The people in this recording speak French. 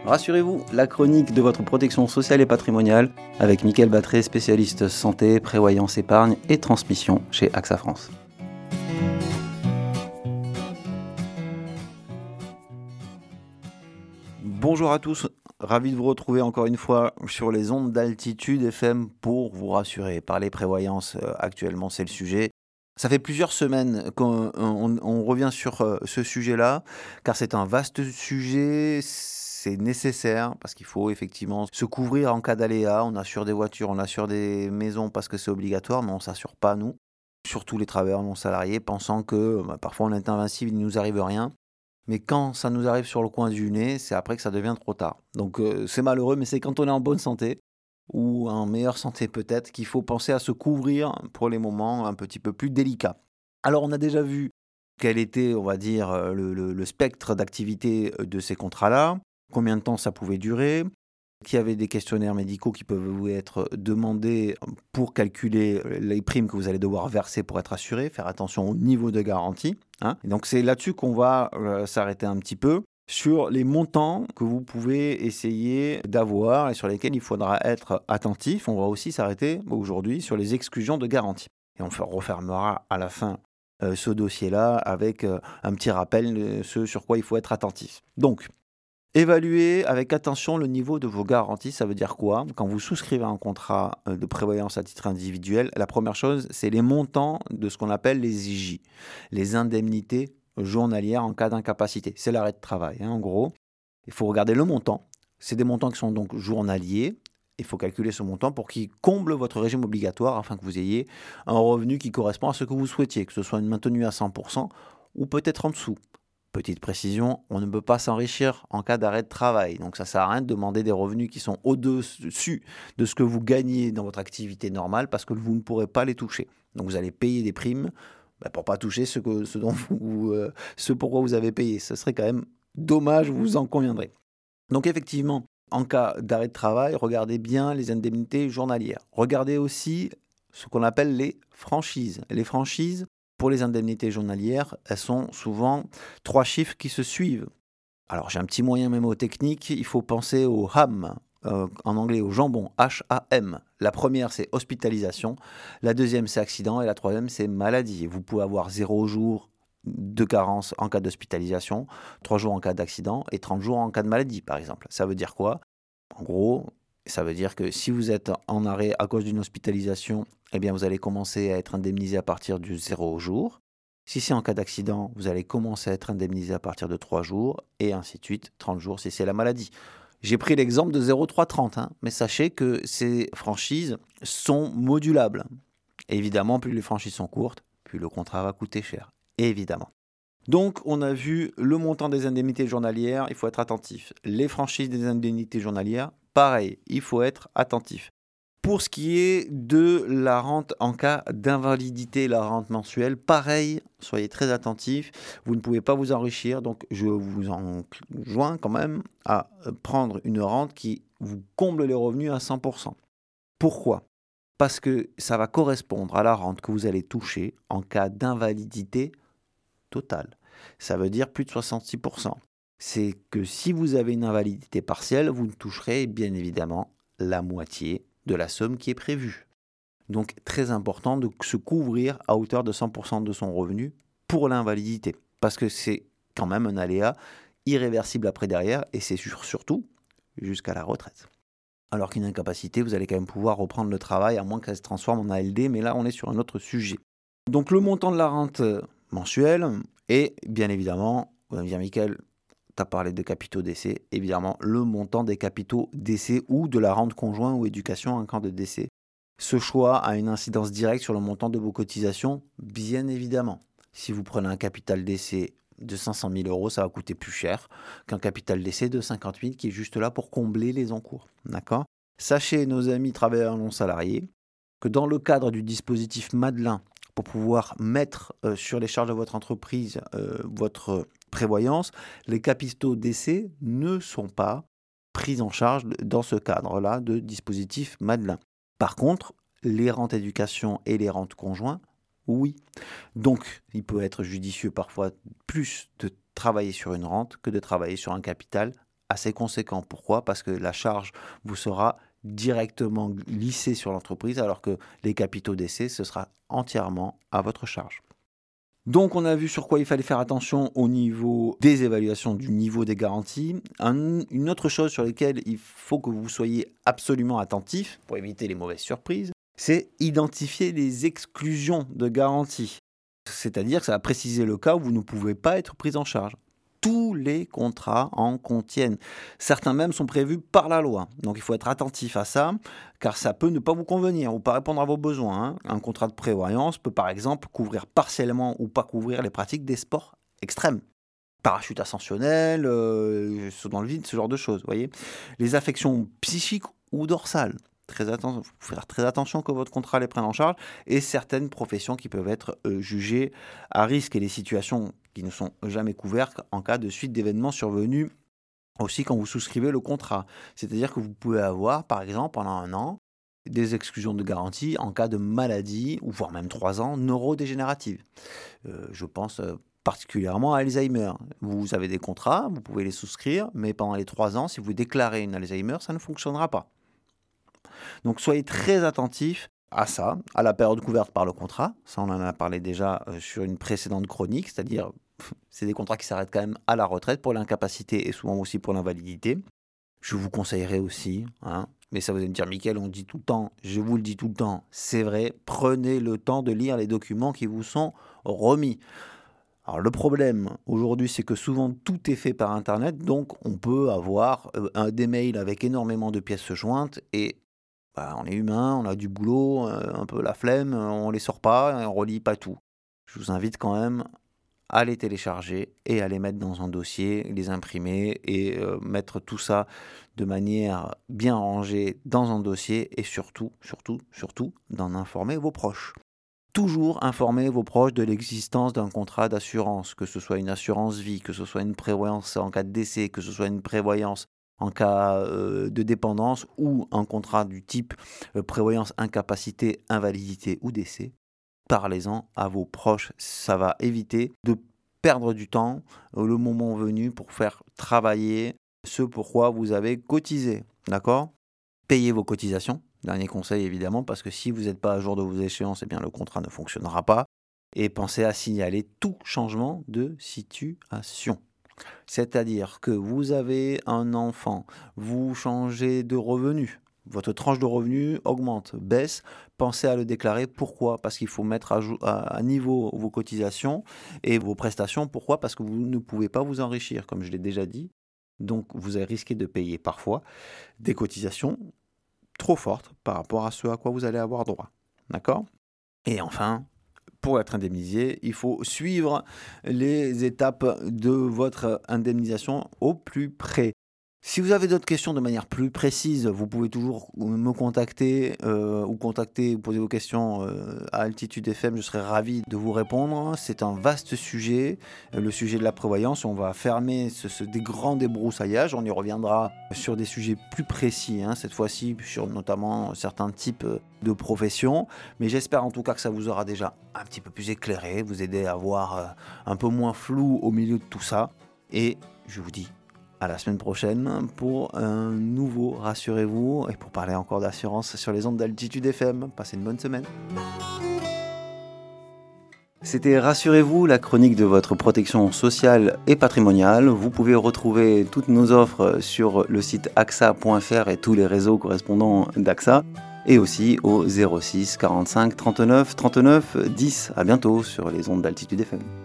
Rassurez-vous, la chronique de votre protection sociale et patrimoniale avec Mickaël Battré, spécialiste santé, prévoyance, épargne et transmission chez AXA France. Bonjour à tous, ravi de vous retrouver encore une fois sur les ondes d'Altitude FM pour vous rassurer. Parler prévoyance, actuellement c'est le sujet. Ça fait plusieurs semaines qu'on revient sur ce sujet-là, car c'est un vaste sujet, c'est nécessaire, parce qu'il faut effectivement se couvrir en cas d'aléa. On assure des voitures, on assure des maisons parce que c'est obligatoire, mais on ne s'assure pas nous. Surtout les travailleurs non salariés, pensant que parfois on est invincible, il ne nous arrive rien. Mais quand ça nous arrive sur le coin du nez, c'est après que ça devient trop tard. Donc c'est malheureux, mais c'est quand on est en bonne santé, ou en meilleure santé peut-être, qu'il faut penser à se couvrir pour les moments un petit peu plus délicats. Alors on a déjà vu quel était, on va dire, le spectre d'activité de ces contrats-là, combien de temps ça pouvait durer, qu'il y avait des questionnaires médicaux qui peuvent vous être demandés pour calculer les primes que vous allez devoir verser pour être assuré, faire attention au niveau de garantie. Et donc c'est là-dessus qu'on va s'arrêter un petit peu, sur les montants que vous pouvez essayer d'avoir et sur lesquels il faudra être attentif. On va aussi s'arrêter aujourd'hui sur les exclusions de garantie. Et on refermera à la fin ce dossier-là avec un petit rappel de ce sur quoi il faut être attentif. Donc, évaluez avec attention le niveau de vos garanties. Ça veut dire quoi? Quand vous souscrivez un contrat de prévoyance à titre individuel, la première chose, c'est les montants de ce qu'on appelle les IJ, les indemnités journalières en cas d'incapacité. C'est l'arrêt de travail, en gros. Il faut regarder le montant. C'est des montants qui sont donc journaliers. Il faut calculer ce montant pour qu'il comble votre régime obligatoire afin que vous ayez un revenu qui correspond à ce que vous souhaitiez, que ce soit une maintenue à 100% ou peut-être en dessous. Petite précision, on ne peut pas s'enrichir en cas d'arrêt de travail. Donc ça ne sert à rien de demander des revenus qui sont au-dessus de ce que vous gagnez dans votre activité normale parce que vous ne pourrez pas les toucher. Donc vous allez payer des primes pour ne pas toucher ce pourquoi vous avez payé. Ce serait quand même dommage, vous en conviendrez. Donc effectivement, en cas d'arrêt de travail, regardez bien les indemnités journalières. Regardez aussi ce qu'on appelle les franchises. Les franchises, pour les indemnités journalières, elles sont souvent 3 chiffres qui se suivent. Alors j'ai un petit moyen mémotechnique, il faut penser au ham, en anglais au jambon, H-A-M. La première c'est hospitalisation, la deuxième c'est accident et la troisième c'est maladie. Vous pouvez avoir 0 jour de carence en cas d'hospitalisation, 3 jours en cas d'accident et 30 jours en cas de maladie par exemple. Ça veut dire quoi? En gros, ça veut dire que si vous êtes en arrêt à cause d'une hospitalisation, eh bien vous allez commencer à être indemnisé à partir du 0 jour. Si c'est en cas d'accident, vous allez commencer à être indemnisé à partir de 3 jours et ainsi de suite, 30 jours si c'est la maladie. J'ai pris l'exemple de 0,330, mais sachez que ces franchises sont modulables. Et évidemment, plus les franchises sont courtes, plus le contrat va coûter cher. Évidemment. Donc, on a vu le montant des indemnités journalières, il faut être attentif. Les franchises des indemnités journalières, pareil, il faut être attentif. Pour ce qui est de la rente en cas d'invalidité, la rente mensuelle, pareil, soyez très attentifs. Vous ne pouvez pas vous enrichir, donc je vous enjoins quand même à prendre une rente qui vous comble les revenus à 100%. Pourquoi? Parce que ça va correspondre à la rente que vous allez toucher en cas d'invalidité totale. Ça veut dire plus de 66%. C'est que si vous avez une invalidité partielle, vous ne toucherez bien évidemment la moitié de la somme qui est prévue. Donc très important de se couvrir à hauteur de 100% de son revenu pour l'invalidité. Parce que c'est quand même un aléa irréversible après derrière et c'est surtout jusqu'à la retraite. Alors qu'une incapacité, vous allez quand même pouvoir reprendre le travail à moins qu'elle se transforme en ALD, mais là on est sur un autre sujet. Donc le montant de la rente mensuelle et bien évidemment, vous allez me dire Mickaël, tu as parlé de capitaux décès, évidemment le montant des capitaux décès ou de la rente conjoint ou éducation en cas de décès. Ce choix a une incidence directe sur le montant de vos cotisations, bien évidemment. Si vous prenez un capital décès de 500 000 euros, ça va coûter plus cher qu'un capital décès de 50 000 qui est juste là pour combler les encours. D'accord? Sachez, nos amis travailleurs non salariés, que dans le cadre du dispositif Madelin, pour pouvoir mettre sur les charges de votre entreprise votre prévoyance, les capitaux décès ne sont pas pris en charge dans ce cadre-là de dispositif Madelin. Par contre, les rentes éducation et les rentes conjoints, oui. Donc, il peut être judicieux parfois plus de travailler sur une rente que de travailler sur un capital assez conséquent. Pourquoi? Parce que la charge vous sera directement lissée sur l'entreprise, alors que les capitaux d'essai, ce sera entièrement à votre charge. Donc, on a vu sur quoi il fallait faire attention au niveau des évaluations du niveau des garanties. Une autre chose sur laquelle il faut que vous soyez absolument attentif pour éviter les mauvaises surprises, c'est identifier les exclusions de garantie. C'est-à-dire que ça va préciser le cas où vous ne pouvez pas être pris en charge. Tous les contrats en contiennent. Certains même sont prévus par la loi. Donc il faut être attentif à ça, car ça peut ne pas vous convenir ou pas répondre à vos besoins. Un contrat de prévoyance peut par exemple couvrir partiellement ou pas couvrir les pratiques des sports extrêmes. Parachute ascensionnel, saut dans le vide, ce genre de choses, voyez. Les affections psychiques ou dorsales. Il faut faire très attention que votre contrat les prenne en charge, et certaines professions qui peuvent être jugées à risque, et les situations qui ne sont jamais couvertes en cas de suite d'événements survenus aussi quand vous souscrivez le contrat. C'est-à-dire que vous pouvez avoir, par exemple, pendant 1 an, des exclusions de garantie en cas de maladie, ou voire même 3 ans, neurodégénérative. Je pense particulièrement à Alzheimer. Vous avez des contrats, vous pouvez les souscrire, mais pendant les 3 ans, si vous déclarez une Alzheimer, ça ne fonctionnera pas. Donc soyez très attentifs à ça, à la période couverte par le contrat. Ça, on en a parlé déjà sur une précédente chronique, c'est-à-dire c'est des contrats qui s'arrêtent quand même à la retraite pour l'incapacité et souvent aussi pour l'invalidité. Je vous conseillerais aussi, mais ça vous allez me dire, Mickaël, on dit tout le temps, je vous le dis tout le temps, c'est vrai, prenez le temps de lire les documents qui vous sont remis. Alors le problème aujourd'hui, c'est que souvent tout est fait par Internet, donc on peut avoir des mails avec énormément de pièces jointes, et on est humain, on a du boulot, un peu la flemme, on les sort pas, et on relit pas tout. Je vous invite quand même à les télécharger et à les mettre dans un dossier, les imprimer et mettre tout ça de manière bien rangée dans un dossier, et surtout, d'en informer vos proches. Toujours informer vos proches de l'existence d'un contrat d'assurance, que ce soit une assurance vie, que ce soit une prévoyance en cas de décès, que ce soit une prévoyance en cas de dépendance, ou un contrat du type prévoyance incapacité, invalidité ou décès. Parlez-en à vos proches, ça va éviter de perdre du temps le moment venu pour faire travailler ce pourquoi vous avez cotisé, d'accord ? Payez vos cotisations, dernier conseil évidemment, parce que si vous n'êtes pas à jour de vos échéances, eh bien le contrat ne fonctionnera pas. Et pensez à signaler tout changement de situation. C'est-à-dire que vous avez un enfant, vous changez de revenu, votre tranche de revenu augmente, baisse, pensez à le déclarer. Pourquoi ? Parce qu'il faut mettre à niveau vos cotisations et vos prestations. Pourquoi ? Parce que vous ne pouvez pas vous enrichir, comme je l'ai déjà dit. Donc vous avez risqué de payer parfois des cotisations trop fortes par rapport à ce à quoi vous allez avoir droit. D'accord ? Et enfin, pour être indemnisé, il faut suivre les étapes de votre indemnisation au plus près. Si vous avez d'autres questions de manière plus précise, vous pouvez toujours me contacter ou poser vos questions à Altitude FM. Je serai ravi de vous répondre. C'est un vaste sujet, le sujet de la prévoyance. On va fermer des grands débrousaillages. On y reviendra sur des sujets plus précis, cette fois-ci sur notamment certains types de professions. Mais j'espère en tout cas que ça vous aura déjà un petit peu plus éclairé, vous aider à voir un peu moins flou au milieu de tout ça. Et je vous dis à la semaine prochaine pour un nouveau Rassurez-vous, et pour parler encore d'assurance sur les ondes d'Altitude FM. Passez une bonne semaine. C'était Rassurez-vous, la chronique de votre protection sociale et patrimoniale. Vous pouvez retrouver toutes nos offres sur le site axa.fr et tous les réseaux correspondants d'AXA, et aussi au 06 45 39 39 10. À bientôt sur les ondes d'Altitude FM.